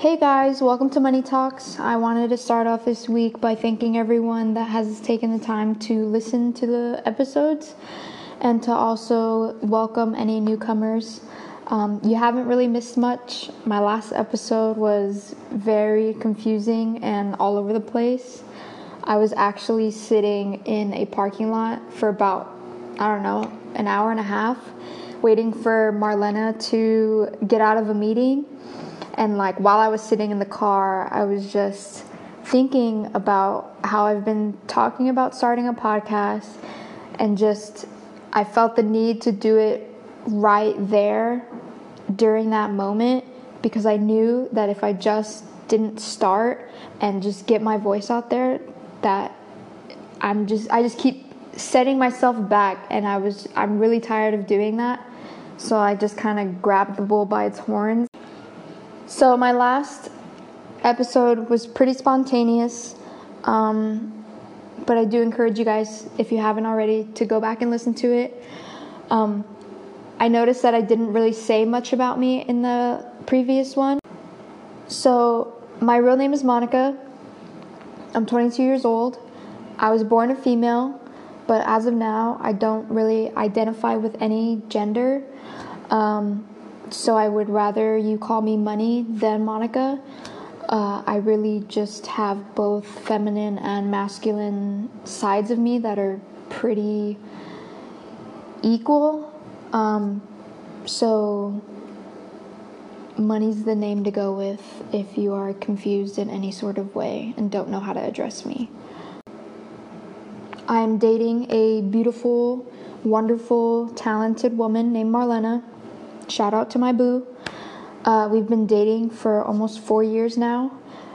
Hey guys, welcome to Money Talks. I wanted to start off this week by thanking everyone that has taken the time to listen to the episodes and to also welcome any newcomers. You haven't really missed much. My last episode was very confusing and all over the place. I was actually sitting in a parking lot for about, an hour and a half, waiting for Marlena to get out of a meeting. And while I was sitting in the car, I was just thinking about how I've been talking about starting a podcast, and I felt the need to do it right there during that moment, because I knew that if I just didn't start and just get my voice out there, that I just keep setting myself back, and I'm really tired of doing that. So I just kind of grabbed the bull by its horns. So my last episode was pretty spontaneous, but I do encourage you guys, if you haven't already, to go back and listen to it. I noticed that I didn't really say much about me in the previous one. So my real name is Monica. I'm 22 years old. I was born a female, but as of now, I don't really identify with any gender. So I would rather you call me Money than Monica. I really just have both feminine and masculine sides of me that are pretty equal. So Money's the name to go with if you are confused in any sort of way and don't know how to address me. I'm dating a beautiful, wonderful, talented woman named Marlena. Shout out to my boo. We've been dating for almost 4 years now,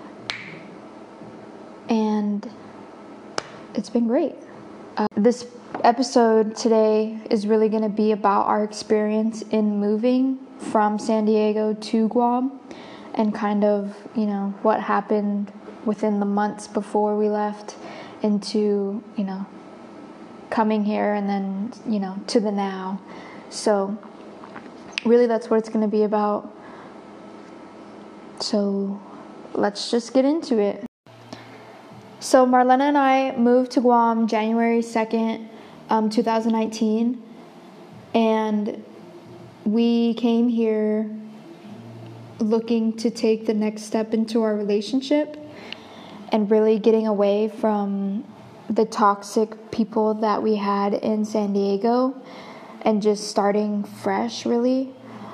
and it's been great. This episode today is really going to be about our experience in moving from San Diego to Guam, and kind of, what happened within the months before we left into, coming here, and then, to the now. So really, that's what it's going to be about. So let's just get into it. So Marlena and I moved to Guam January 2nd, 2019. And we came here looking to take the next step into our relationship and really getting away from the toxic people that we had in San Diego and just starting fresh, really.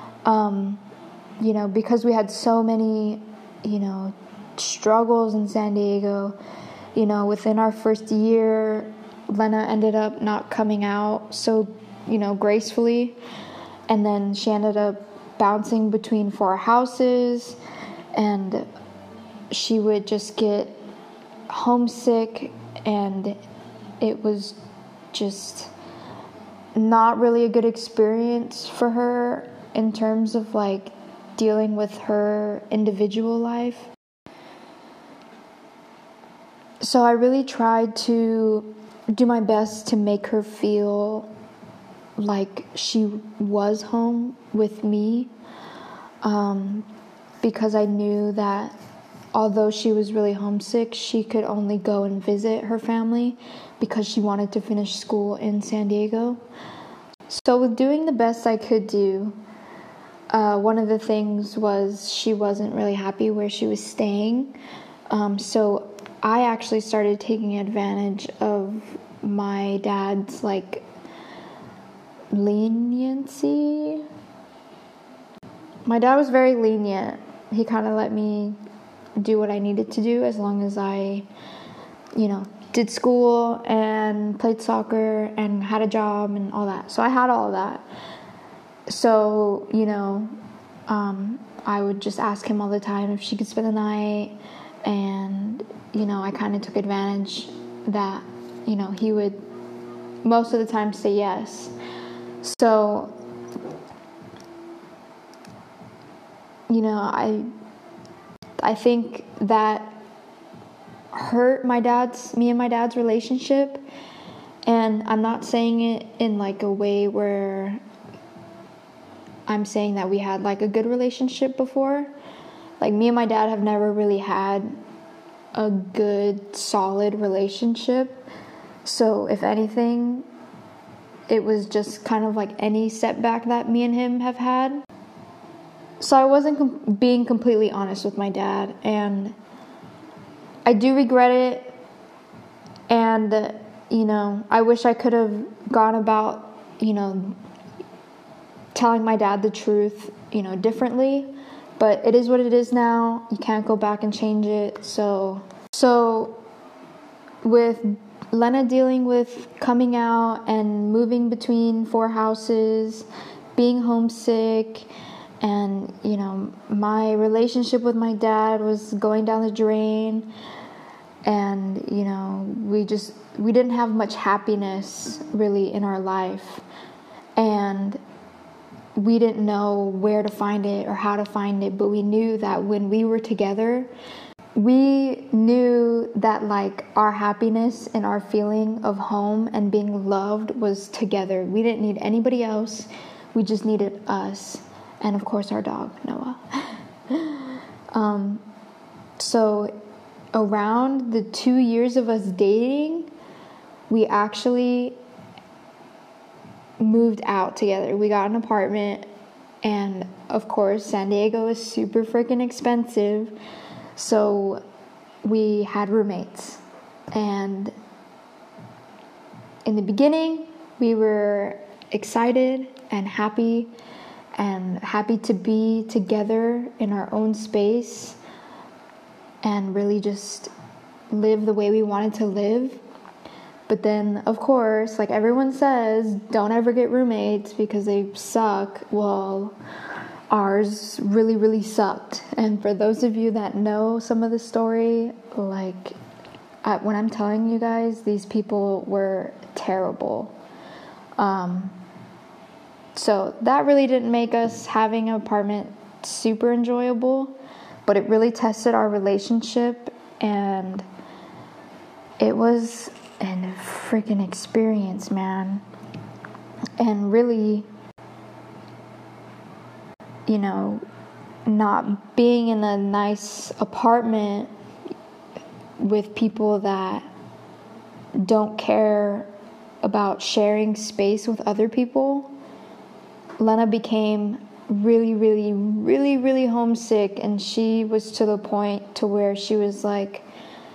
Because we had so many, struggles in San Diego. Within our first year, Lena ended up not coming out so, gracefully. And then she ended up bouncing between 4 houses, and she would just get homesick, and it was just not really a good experience for her in terms of dealing with her individual life. So I really tried to do my best to make her feel like she was home with me, because I knew that although she was really homesick, she could only go and visit her family because she wanted to finish school in San Diego. So with doing the best I could do, one of the things was she wasn't really happy where she was staying. So I actually started taking advantage of my dad's leniency. My dad was very lenient. He kind of let me do what I needed to do as long as I, did school and played soccer and had a job and all that. So I had all of that. So, I would just ask him all the time if she could spend the night, and, I kind of took advantage that, he would most of the time say yes. So, I think that hurt me and my dad's relationship, and I'm not saying it in a way where I'm saying that we had a good relationship before. Like, me and my dad have never really had a good, solid relationship. So if anything, it was just kind of like any setback that me and him have had. So I wasn't being completely honest with my dad, and I do regret it. And, you know, I wish I could have gone about, you know, telling my dad the truth, you know, differently. But it is what it is now. You can't go back and change it. So with Lena dealing with coming out and moving between 4 houses, being homesick, and, you know, my relationship with my dad was going down the drain. And, you know, we didn't have much happiness really in our life. And we didn't know where to find it or how to find it, but we knew that when we were together, we knew that, like, our happiness and our feeling of home and being loved was together. We didn't need anybody else. We just needed us. And, of course, our dog, Noah. So around the 2 years of us dating, we actually moved out together. We got an apartment, and of course San Diego is super freaking expensive, so we had roommates. And in the beginning we were excited and happy to be together in our own space and really just live the way we wanted to live. But then, of course, like everyone says, don't ever get roommates because they suck. Well, ours really, really sucked. And for those of you that know some of the story, like, when I'm telling you guys, these people were terrible. So that really didn't make us having an apartment super enjoyable, but it really tested our relationship, and it was a freaking experience, man. And really, you know, not being in a nice apartment with people that don't care about sharing space with other people, Lena became really, really, really, really homesick, and she was to the point to where she was like,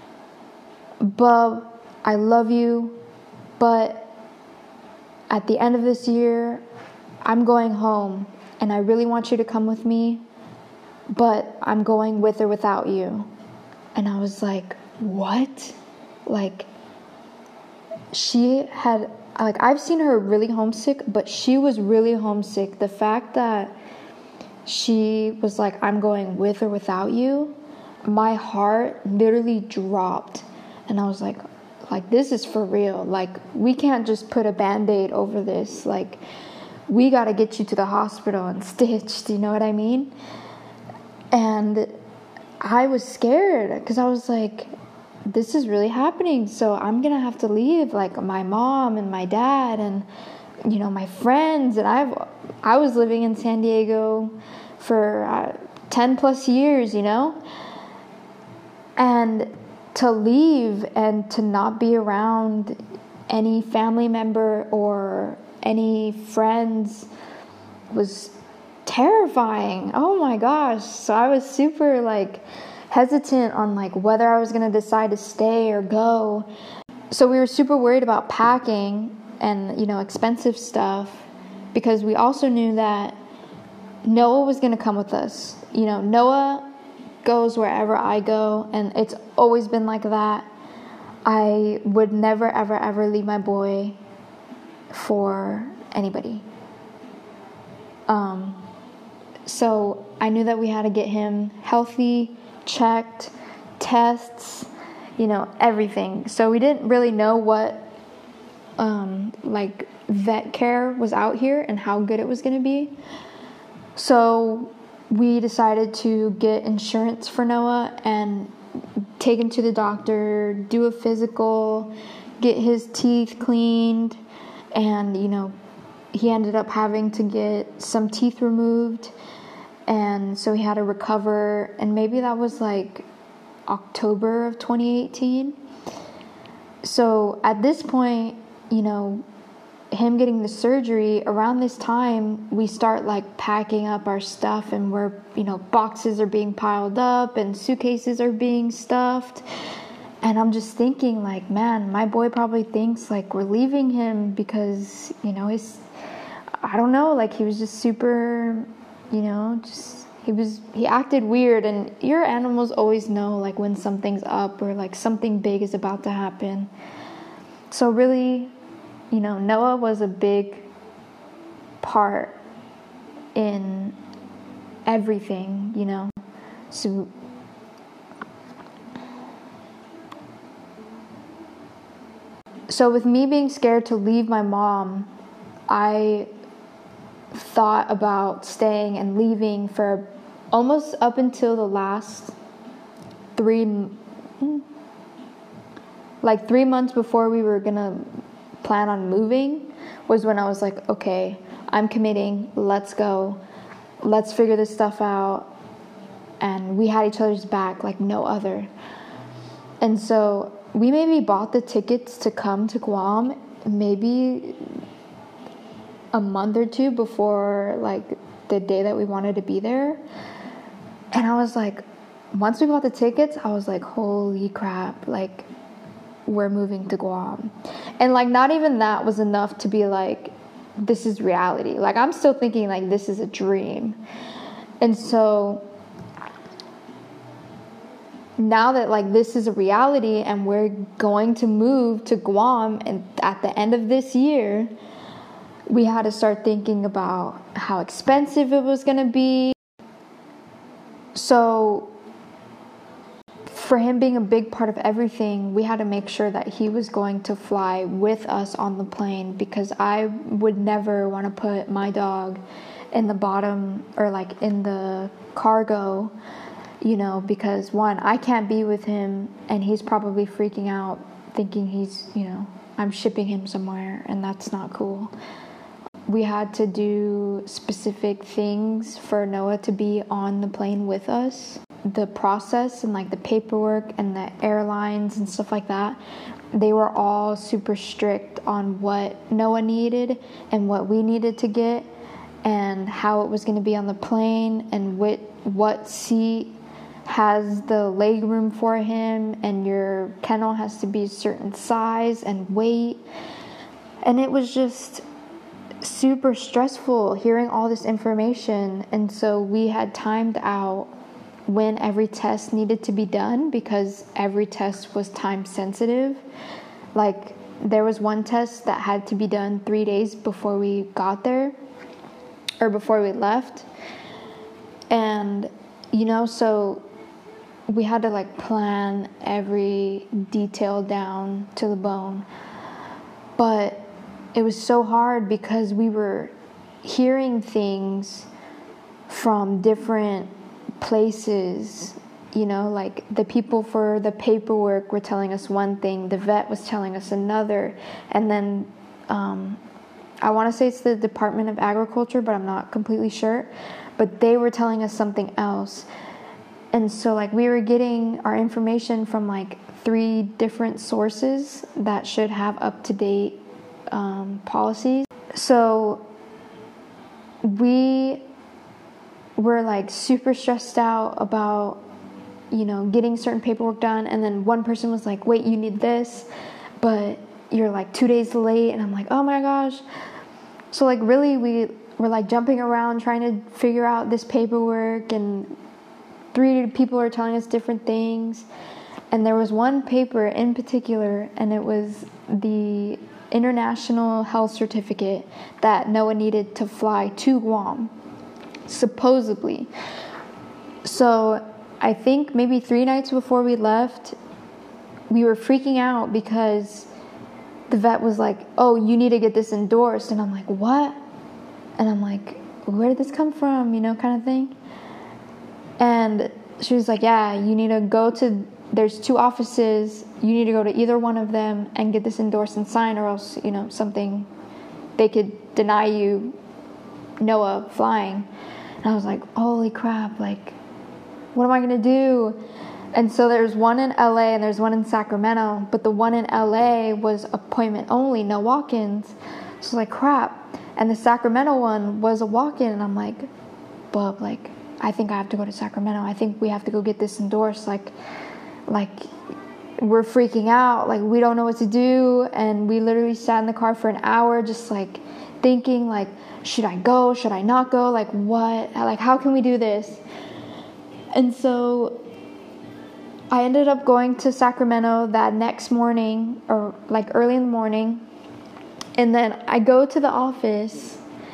Bub, I love you, but at the end of this year, I'm going home, and I really want you to come with me, but I'm going with or without you. And I was like, what? Like, she had, like, I've seen her really homesick, but she was really homesick. The fact that she was like, I'm going with or without you, my heart literally dropped. And I was like, this is for real. Like, we can't just put a Band-Aid over this. Like, we got to get you to the hospital and stitched, you know what I mean? And I was scared because I was like, this is really happening. So I'm going to have to leave, like, my mom and my dad and, you know, my friends. And I was living in San Diego for 10 plus years, you know? And to leave and to not be around any family member or any friends was terrifying. Oh my gosh. So I was super, like, hesitant on, like, whether I was going to decide to stay or go. So we were super worried about packing and, you know, expensive stuff, because we also knew that Noah was going to come with us. You know, Noah goes wherever I go, and it's always been like that. I would never, ever, ever leave my boy for anybody. So I knew that we had to get him healthy, checked, tests, you know, everything. So we didn't really know what like vet care was out here and how good it was going to be. So we decided to get insurance for Noah and take him to the doctor, do a physical, get his teeth cleaned, and, you know, he ended up having to get some teeth removed. and so he had to recover, and maybe that was like October of 2018. So at this point, you know, him getting the surgery, around this time we start like packing up our stuff, and we're, you know, boxes are being piled up and suitcases are being stuffed. And I'm just thinking like, man, my boy probably thinks like we're leaving him because, you know, I don't know, like he was just super, you know, just he acted weird. And your animals always know like when something's up or like something big is about to happen. So really, you know, Noah was a big part in everything, you know. So with me being scared to leave my mom, I thought about staying and leaving for almost up until the last 3 months before we were gonna plan on moving, was when I was like, okay, I'm committing, let's go, let's figure this stuff out. And we had each other's back like no other. And so we maybe bought the tickets to come to Guam maybe a month or two before like the day that we wanted to be there. And I was like, once we bought the tickets, I was like, holy crap, like we're moving to Guam. And like not even that was enough to be like, this is reality. Like I'm still thinking like this is a dream. And so now that like this is a reality and we're going to move to Guam, and at the end of this year, we had to start thinking about how expensive it was going to be. So for him being a big part of everything, we had to make sure that he was going to fly with us on the plane, because I would never want to put my dog in the bottom or like in the cargo, you know, because one, I can't be with him and he's probably freaking out thinking he's, you know, I'm shipping him somewhere, and that's not cool. We had to do specific things for Noah to be on the plane with us. The process and like the paperwork and the airlines and stuff like that, they were all super strict on what Noah needed and what we needed to get, and how it was going to be on the plane, and what seat has the leg room for him, and your kennel has to be a certain size and weight. And it was just super stressful hearing all this information. And so we had timed out when every test needed to be done, because every test was time sensitive. Like there was one test that had to be done 3 days before we got there, or before we left. And you know, so we had to like plan every detail down to the bone. But it was so hard because we were hearing things from different places, you know, like the people for the paperwork were telling us one thing, the vet was telling us another, and then I want to say it's the Department of Agriculture, but I'm not completely sure, but they were telling us something else. And so like we were getting our information from like 3 different sources that should have up-to-date policies. So we were like super stressed out about, you know, getting certain paperwork done. And then one person was like, wait, you need this, but you're like 2 days late. And I'm like, oh my gosh. So like really we were like jumping around trying to figure out this paperwork, and 3 people are telling us different things. And there was one paper in particular, and it was the international health certificate that Noah needed to fly to Guam, supposedly. So I think maybe 3 nights before we left, we were freaking out because the vet was like, oh, you need to get this endorsed. And I'm like, what? And I'm like, where did this come from? You know, kind of thing. And she was like, yeah, you need to go to, there's 2 offices, you need to go to either one of them and get this endorsed and signed, or else, you know, something, they could deny you Noah flying. And I was like, holy crap, like, what am I going to do? And so there's one in LA and there's one in Sacramento, but the one in LA was appointment only, no walk-ins. So I was like, crap. And the Sacramento one was a walk-in, and I'm like, Bub, like, I think I have to go to Sacramento. I think we have to go get this endorsed. Like we're freaking out. Like, we don't know what to do. And we literally sat in the car for an hour just like thinking, like, should I go? Should I not go? Like, what? Like, how can we do this? And so I ended up going to Sacramento that next morning, or like early in the morning. And then I go to the office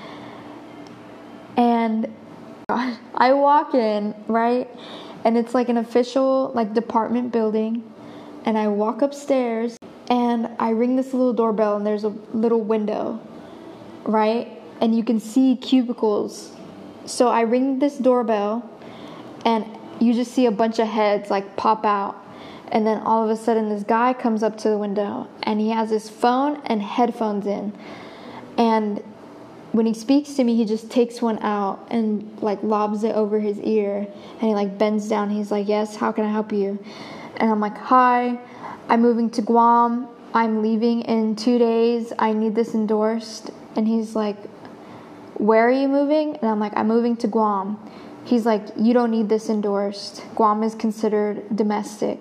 and I walk in, right? And it's like an official like department building. And I walk upstairs and I ring this little doorbell, and there's a little window, right? And you can see cubicles. So I ring this doorbell and you just see a bunch of heads like pop out. And then all of a sudden this guy comes up to the window and he has his phone and headphones in. And when he speaks to me, he just takes one out and like lobs it over his ear. And he like bends down. He's like, yes, how can I help you? And I'm like, hi, I'm moving to Guam. I'm leaving in 2 days. I need this endorsed. And he's like, where are you moving? And I'm like, I'm moving to Guam. He's like, you don't need this endorsed. Guam is considered domestic.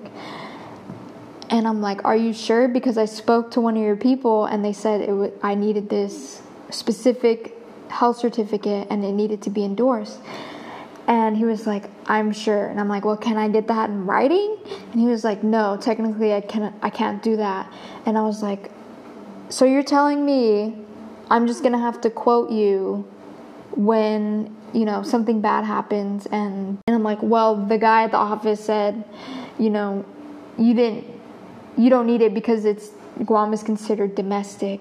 And I'm like, are you sure? Because I spoke to one of your people and they said I needed this specific health certificate and it needed to be endorsed. And he was like, I'm sure. And I'm like, well, can I get that in writing? And he was like, no, technically I can't do that. And I was like, so you're telling me I'm just going to have to quote you when, you know, something bad happens? And I'm like, well, the guy at the office said, you know, you don't need it because Guam is considered domestic.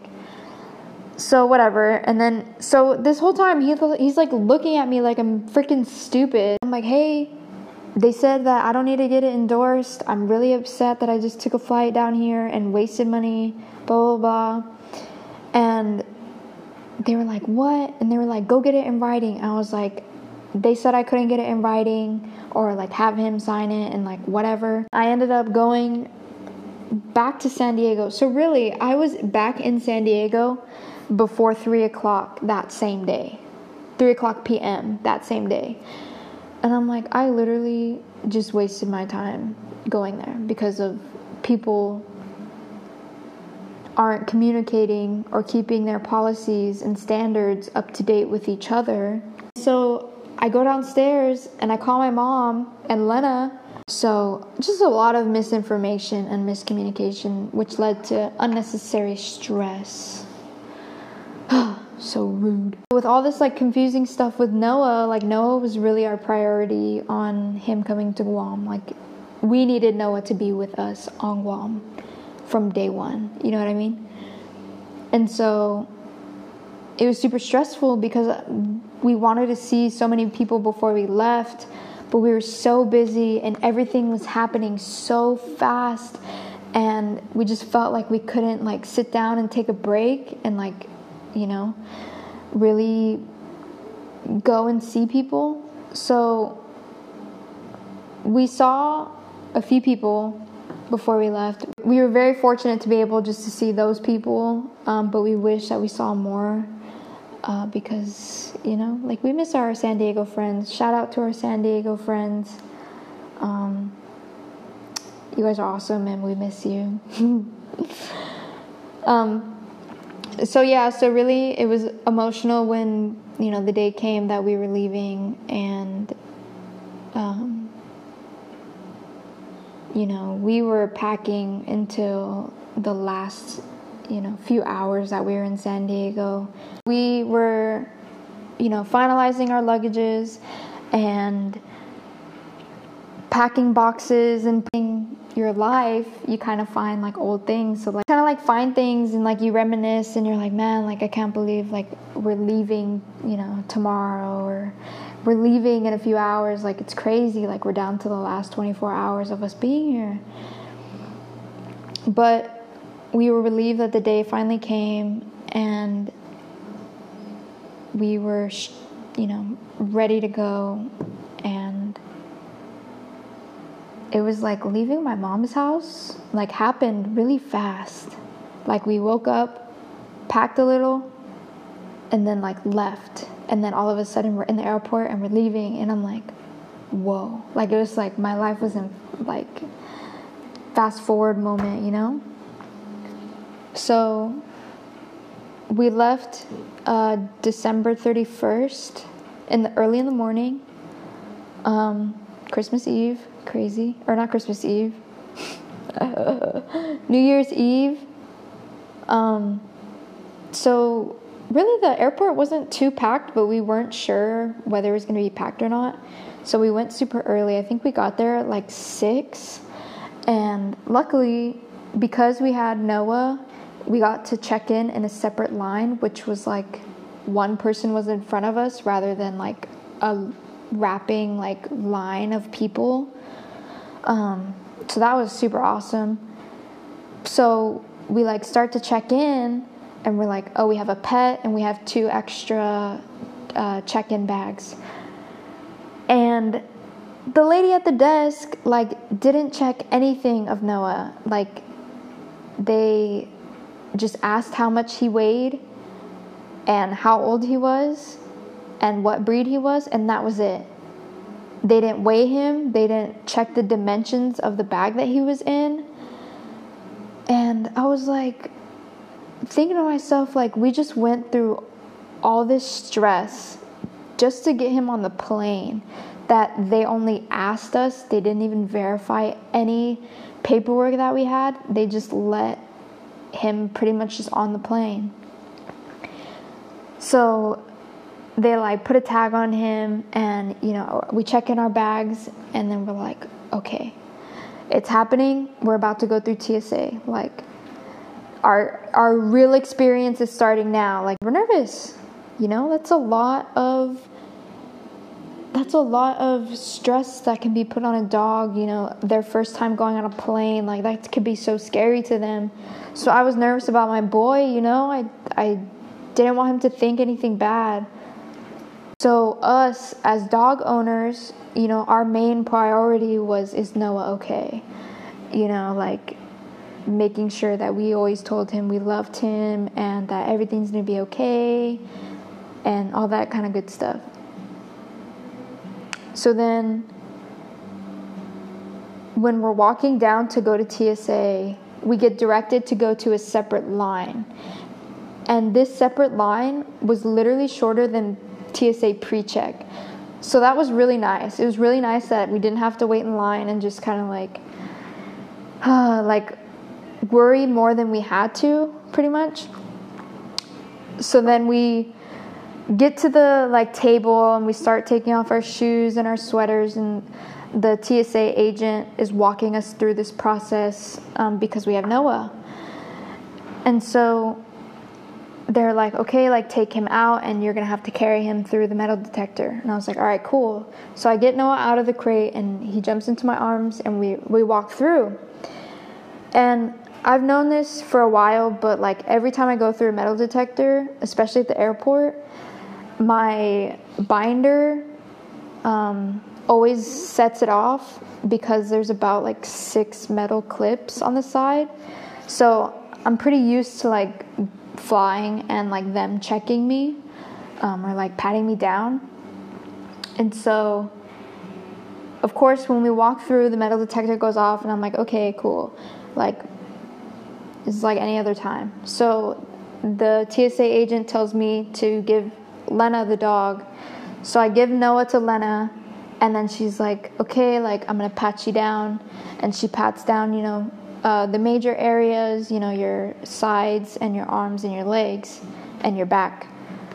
So whatever. And then, so this whole time he's like looking at me like I'm freaking stupid. I'm like, hey, they said that I don't need to get it endorsed. I'm really upset that I just took a flight down here and wasted money, blah, blah, blah. And they were like, what? And they were like, go get it in writing. I was like, they said I couldn't get it in writing or like have him sign it and like whatever. I ended up going back to San Diego. So really, I was back in San Diego before 3 o'clock that same day. 3 o'clock p.m. that same day. And I'm like, I literally just wasted my time going there because of people aren't communicating or keeping their policies and standards up to date with each other. So I go downstairs and I call my mom and Lena. So just a lot of misinformation and miscommunication, which led to unnecessary stress. So rude. With all this like confusing stuff with Noah, like Noah was really our priority on him coming to Guam. Like we needed Noah to be with us on Guam from day one. You know what I mean? And so it was super stressful because we wanted to see so many people before we left, but we were so busy and everything was happening so fast, and we just felt like we couldn't like sit down and take a break and like, you know, really go and see people. So we saw a few people before we left. We were very fortunate to be able just to see those people, but we wish that we saw more because, you know, like we miss our San Diego friends. Shout out to our San Diego friends. You guys are awesome and we miss you. So really it was emotional when, you know, the day came that we were leaving, and you know, we were packing until the last, you know, few hours that we were in San Diego. We were, you know, finalizing our luggages and packing boxes, and in your life you kind of find like old things, so like kind of like find things and like you reminisce and you're like, man, like I can't believe like we're leaving, you know, tomorrow, or we're leaving in a few hours. Like it's crazy, like we're down to the last 24 hours of us being here. But we were relieved that the day finally came, and we were ready to go. And it was like leaving my mom's house like happened really fast. Like we woke up, packed a little, and then like left. And then all of a sudden we're in the airport and we're leaving, and I'm like, whoa. Like it was like my life was in like fast forward moment. So we left December 31st early in the morning. Christmas Eve, crazy. Or not Christmas Eve. New Year's Eve. So really the airport wasn't too packed, but we weren't sure whether it was going to be packed or not. So we went super early. I think we got there at like 6. And luckily, because we had Noah, we got to check in a separate line, which was like one person was in front of us rather than like a wrapping like line of people. So that was super awesome. So we like start to check in, and we're like, oh, we have a pet and we have 2 extra check-in bags. And the lady at the desk like didn't check anything of Noah. Like they just asked how much he weighed and how old he was and what breed he was, and that was it. They didn't weigh him. They didn't check the dimensions of the bag that he was in. And I was like thinking to myself, like, we just went through all this stress just to get him on the plane, that they only asked us. They didn't even verify any paperwork that we had. They just let him pretty much just on the plane. So they like put a tag on him, and we check in our bags, and then we're like, okay, it's happening. We're about to go through TSA. Like our real experience is starting now. Like we're nervous. That's a lot of stress that can be put on a dog, their first time going on a plane. Like that could be so scary to them. So I was nervous about my boy, I didn't want him to think anything bad. So us as dog owners, our main priority is Noah okay? Like making sure that we always told him we loved him and that everything's going to be okay and all that kind of good stuff. So then when we're walking down to go to TSA, we get directed to go to a separate line. And this separate line was literally shorter than TSA pre-check. So that was really nice. It was really nice that we didn't have to wait in line and just kind of like worry more than we had to, pretty much. So then we get to the like table and we start taking off our shoes and our sweaters, and the TSA agent is walking us through this process because we have Noah. And so they're like, okay, like take him out and you're gonna have to carry him through the metal detector. And I was like, all right, cool. So I get Noah out of the crate and he jumps into my arms and we walk through. And I've known this for a while, but like every time I go through a metal detector, especially at the airport, my binder always sets it off because there's about like 6 metal clips on the side. So I'm pretty used to like flying and like them checking me or like patting me down. And so of course when we walk through, the metal detector goes off and I'm like, okay, cool, like it's like any other time. So the TSA agent tells me to give Lena the dog. So I give Noah to Lena, and then she's like, okay, like I'm gonna pat you down. And she pats down the major areas, your sides and your arms and your legs and your back.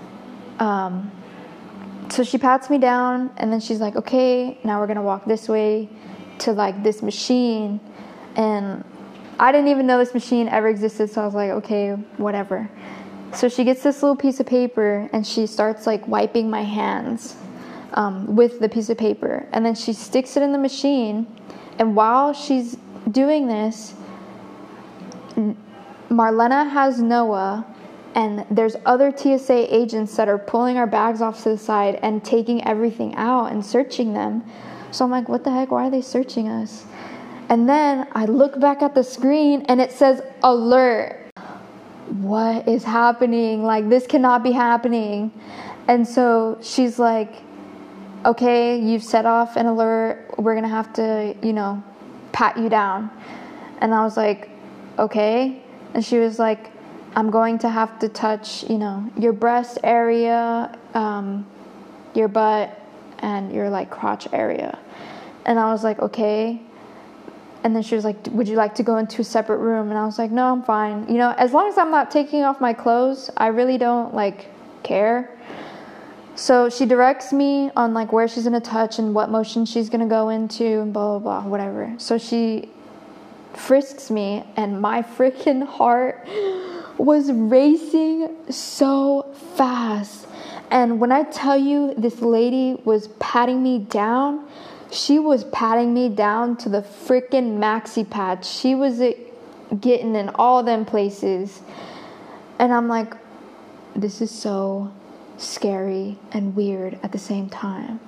So she pats me down, and then she's like, okay, now we're gonna walk this way to like this machine. And I didn't even know this machine ever existed, so I was like, okay, whatever. So she gets this little piece of paper and she starts like wiping my hands with the piece of paper, and then she sticks it in the machine. And while she's doing this, Marlena has Noah and there's other TSA agents that are pulling our bags off to the side and taking everything out and searching them. So I'm like, what the heck? Why are they searching us? And then I look back at the screen and it says alert. What is happening? Like, this cannot be happening. And so she's like, okay, you've set off an alert. We're going to have to, pat you down. And I was like, okay. And she was like, I'm going to have to touch, your breast area, your butt, and your like crotch area. And I was like, okay. And then she was like, would you like to go into a separate room? And I was like, no, I'm fine. As long as I'm not taking off my clothes, I really don't care. So she directs me on where she's going to touch and what motion she's going to go into and blah, blah, blah, whatever. So she frisks me and my freaking heart was racing so fast. And when I tell you this lady was patting me down, she was patting me down to the freaking maxi patch. She was getting in all them places. And I'm like, this is so scary and weird at the same time.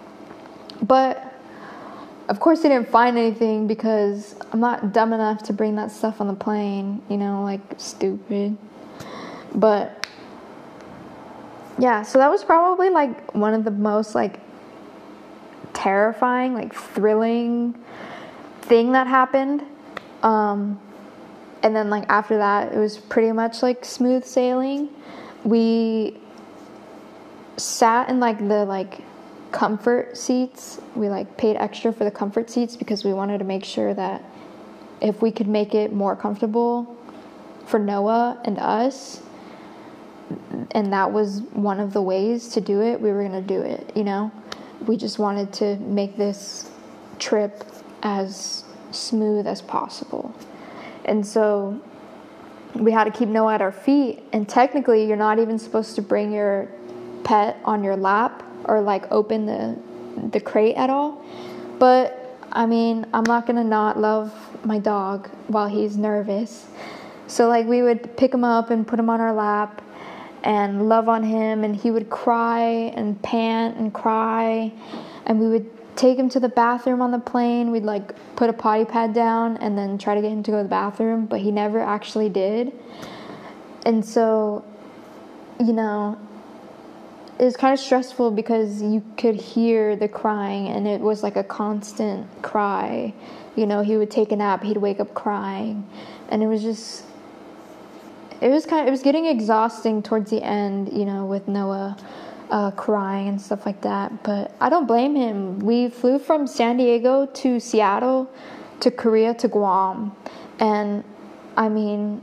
But of course they didn't find anything because I'm not dumb enough to bring that stuff on the plane, stupid. But yeah, so that was probably one of the most terrifying, thrilling thing that happened. And then after that it was pretty much smooth sailing. We sat in the comfort seats. We paid extra for the comfort seats because we wanted to make sure that if we could make it more comfortable for Noah and us, and that was one of the ways to do it, we were going to do it, We just wanted to make this trip as smooth as possible. And so we had to keep Noah at our feet. And technically, you're not even supposed to bring your pet on your lap or open the crate at all. But I mean, I'm not going to not love my dog while he's nervous. So we would pick him up and put him on our lap and love on him, and he would cry and pant and cry, and we would take him to the bathroom on the plane. We'd put a potty pad down and then try to get him to go to the bathroom, but he never actually did. And so, it was kind of stressful because you could hear the crying, and it was a constant cry. He would take a nap, he'd wake up crying, and it was getting exhausting towards the end, with Noah crying and stuff like that. But I don't blame him. We flew from San Diego to Seattle to Korea to Guam. And I mean,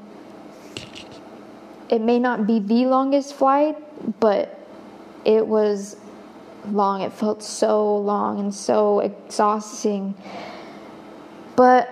it may not be the longest flight, but it was long. It felt so long and so exhausting. But,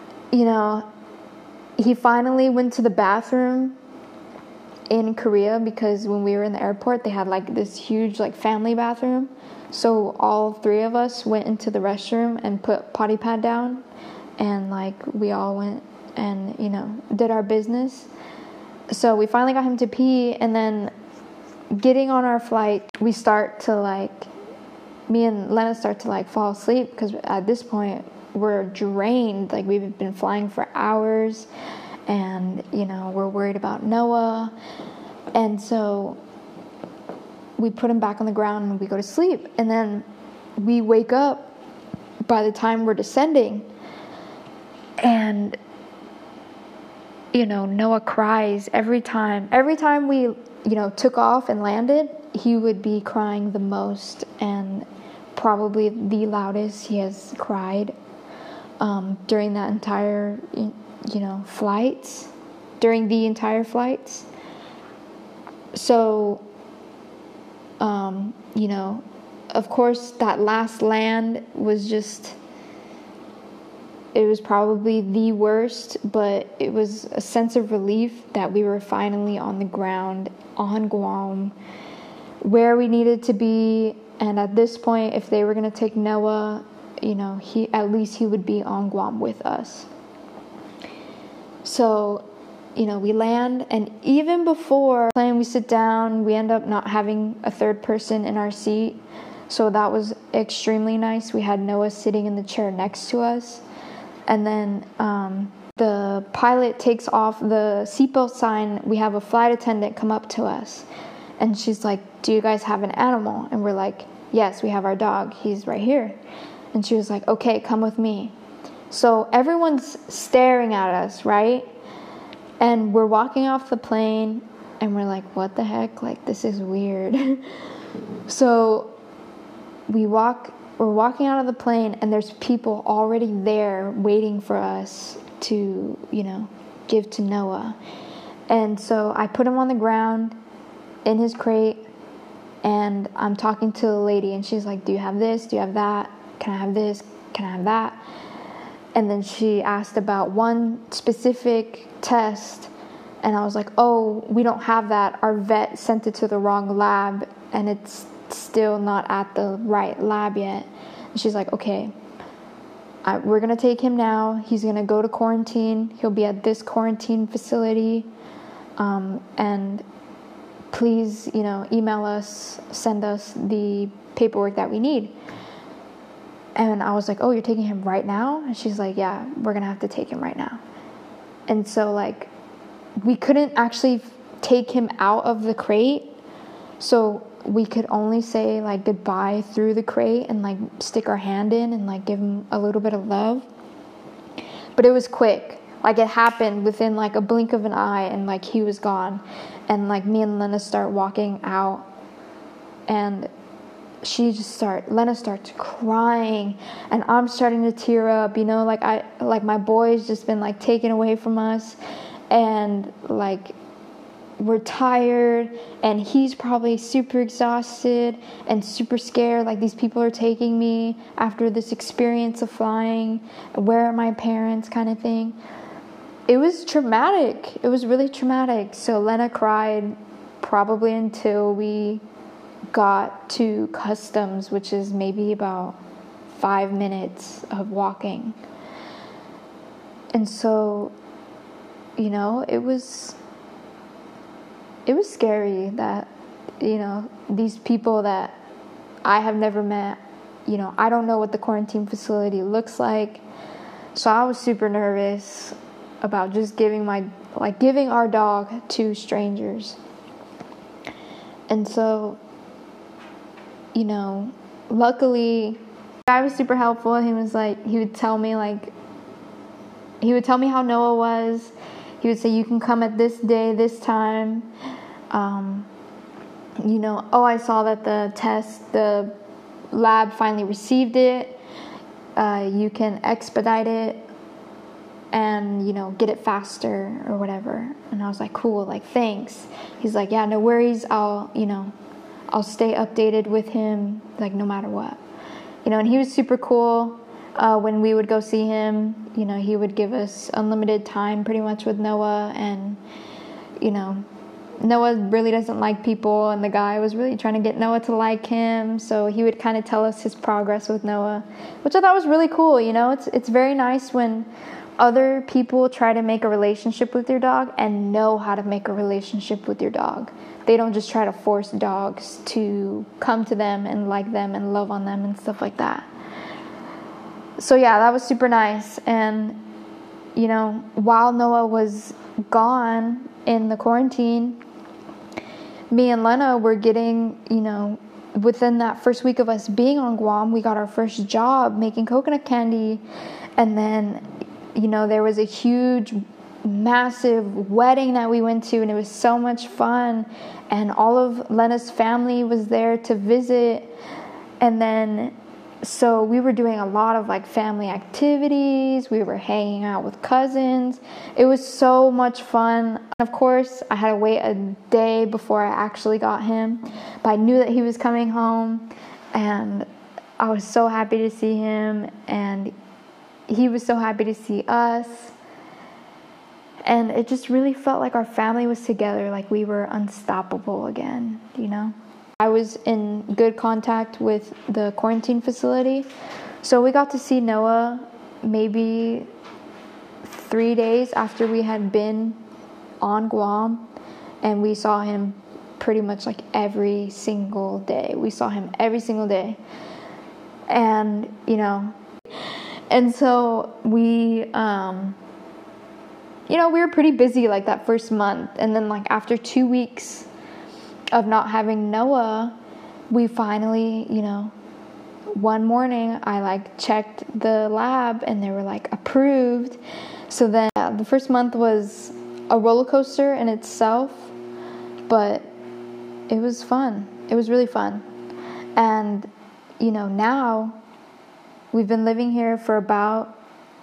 he finally went to the bathroom in Korea because when we were in the airport, they had this huge family bathroom. So all three of us went into the restroom and put potty pad down, and we all went and did our business. So we finally got him to pee, and then getting on our flight, we start to me and Lena start to fall asleep because at this point we're drained. We've been flying for hours, and we're worried about Noah. And so we put him back on the ground and we go to sleep, and then we wake up by the time we're descending, and Noah cries every time we took off and landed. He would be crying the most and probably the loudest he has cried during that entire flights, during the entire flights. So of course that last land was it was probably the worst, but it was a sense of relief that we were finally on the ground on Guam, where we needed to be. And at this point, if they were going to take Noah, he would be on Guam with us. So, we land, and even before playing, we sit down, we end up not having a third person in our seat. So that was extremely nice. We had Noah sitting in the chair next to us. And then the pilot takes off the seatbelt sign. We have a flight attendant come up to us. And she's like, "Do you guys have an animal?" And we're like, "Yes, we have our dog. He's right here." And she was like, "Okay, come with me." So everyone's staring at us, right? And we're walking off the plane. And we're like, what the heck? Like, this is weird. So we're walking out of the plane, and there's people already there waiting for us to, give to Noah. And so I put him on the ground in his crate, and I'm talking to the lady, and she's like, "Do you have this? Do you have that? Can I have this? Can I have that?" And then she asked about one specific test, and I was like, "Oh, we don't have that. Our vet sent it to the wrong lab, and it's still not at the right lab yet." And she's like, "Okay, we're going to take him now. He's going to go to quarantine. He'll be at this quarantine facility. And please, email us, send us the paperwork that we need." And I was like, "Oh, you're taking him right now?" And she's like, "Yeah, we're going to have to take him right now." And so, like, we couldn't actually take him out of the crate. So we could only say, like, goodbye through the crate and, like, stick our hand in and, like, give him a little bit of love. But it was quick. Like, it happened within, like, a blink of an eye, and, like, he was gone. And, like, me and Lena start walking out, and Lena starts crying, and I'm starting to tear up, like my boy's just been, like, taken away from us, and, like, we're tired, and he's probably super exhausted and super scared. Like, these people are taking me after this experience of flying. Where are my parents, kind of thing. It was traumatic. It was really traumatic. So Lena cried probably until we got to customs, which is maybe about 5 minutes of walking. And so, it was scary that, these people that I have never met, I don't know what the quarantine facility looks like. So I was super nervous about just giving our dog to strangers. And so, luckily, the guy was super helpful. He would tell me how Noah was. He would say, "You can come at this day, this time. I saw that the lab finally received it. You can expedite it and, get it faster or whatever." And I was like, "Cool, like, thanks." He's like, "Yeah, no worries. I'll stay updated with him, like, no matter what." And he was super cool. When we would go see him, he would give us unlimited time pretty much with Noah, and, Noah really doesn't like people, and the guy was really trying to get Noah to like him, so he would kind of tell us his progress with Noah, which I thought was really cool. It's very nice when other people try to make a relationship with your dog and know how to make a relationship with your dog. They don't just try to force dogs to come to them and like them and love on them and stuff like that. So yeah, that was super nice. And, while Noah was gone in the quarantine, me and Lena were getting, within that first week of us being on Guam, we got our first job making coconut candy. And then, there was a huge, massive wedding that we went to, and it was so much fun. And all of Lena's family was there to visit. And then, so we were doing a lot of, like, family activities. We were hanging out with cousins. It was so much fun. Of course, I had to wait a day before I actually got him, but I knew that he was coming home, and I was so happy to see him, and he was so happy to see us. And it just really felt like our family was together, like we were unstoppable again, I was in good contact with the quarantine facility, so we got to see Noah maybe 3 days after we had been on Guam, and we saw him pretty much like every single day. We saw him every single day. And, and so we, we were pretty busy like that first month. And then like after 2 weeks of not having Noah, we finally, one morning I like checked the lab and they were like approved. So then the first month was a roller coaster in itself, but it was fun. It was really fun. And, now we've been living here for about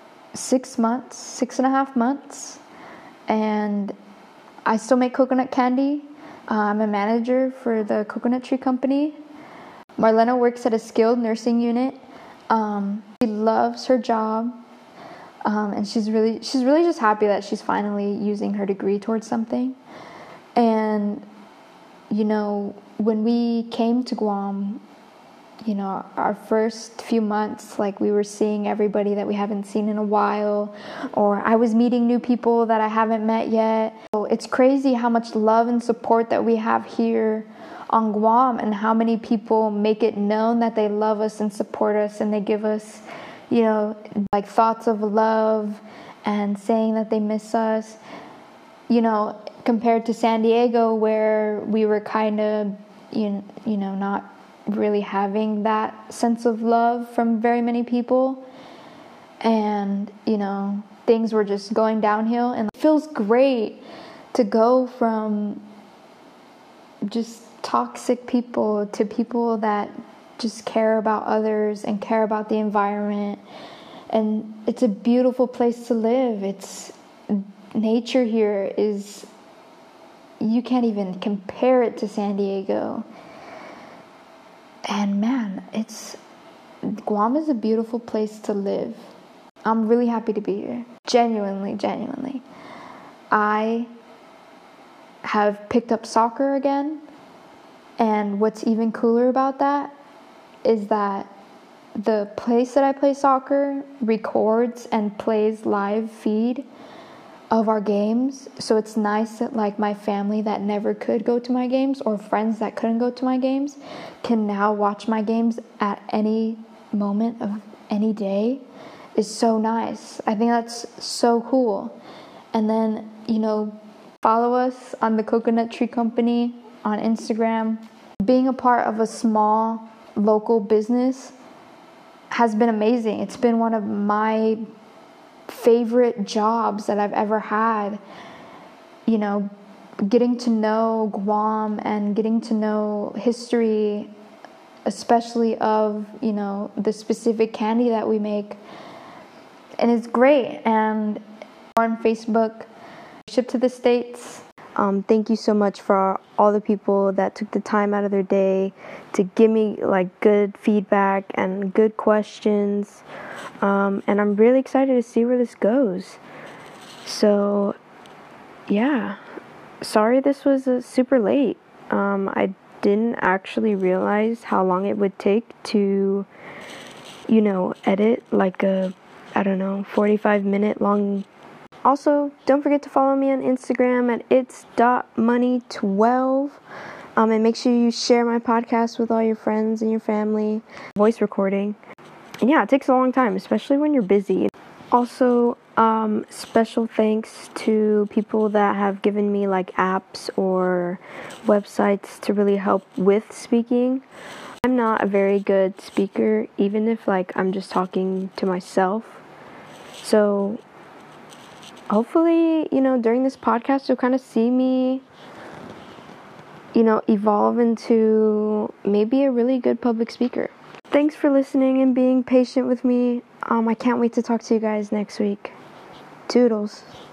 6.5 months, and I still make coconut candy. I'm a manager for the Coconut Tree Company. Marlena works at a skilled nursing unit. She loves her job, and she's really just happy that she's finally using her degree towards something. And when we came to Guam, our first few months, like we were seeing everybody that we haven't seen in a while, or I was meeting new people that I haven't met yet. So it's crazy how much love and support that we have here on Guam, and how many people make it known that they love us and support us, and they give us, like thoughts of love and saying that they miss us, compared to San Diego, where we were kind of, not really having that sense of love from very many people. And, things were just going downhill. And it feels great to go from just toxic people to people that just care about others and care about the environment. And it's a beautiful place to live. Nature here is, you can't even compare it to San Diego. And man, Guam is a beautiful place to live. I'm really happy to be here. Genuinely. I have picked up soccer again. And what's even cooler about that is that the place that I play soccer records and plays live feed of our games. So it's nice that like my family that never could go to my games, or friends that couldn't go to my games, can now watch my games at any moment of any day. Is so nice. I think that's so cool. And then, follow us on the Coconut Tree Company on Instagram. Being a part of a small local business has been amazing. It's been one of my favorite jobs that I've ever had. Getting to know Guam and getting to know history, especially of, the specific candy that we make. And it's great. And on Facebook, ship to the States. Thank you so much for all the people that took the time out of their day to give me like good feedback and good questions. And I'm really excited to see where this goes. So, yeah. Sorry this was super late. I didn't actually realize how long it would take to, edit like a 45-minute long. Also, don't forget to follow me on Instagram at its.money12. And make sure you share my podcast with all your friends and your family. Voice recording. And yeah, it takes a long time, especially when you're busy. Also, special thanks to people that have given me like apps or websites to really help with speaking. I'm not a very good speaker, even if like I'm just talking to myself. So hopefully, during this podcast, you'll kind of see me, evolve into maybe a really good public speaker. Thanks for listening and being patient with me. I can't wait to talk to you guys next week. Toodles.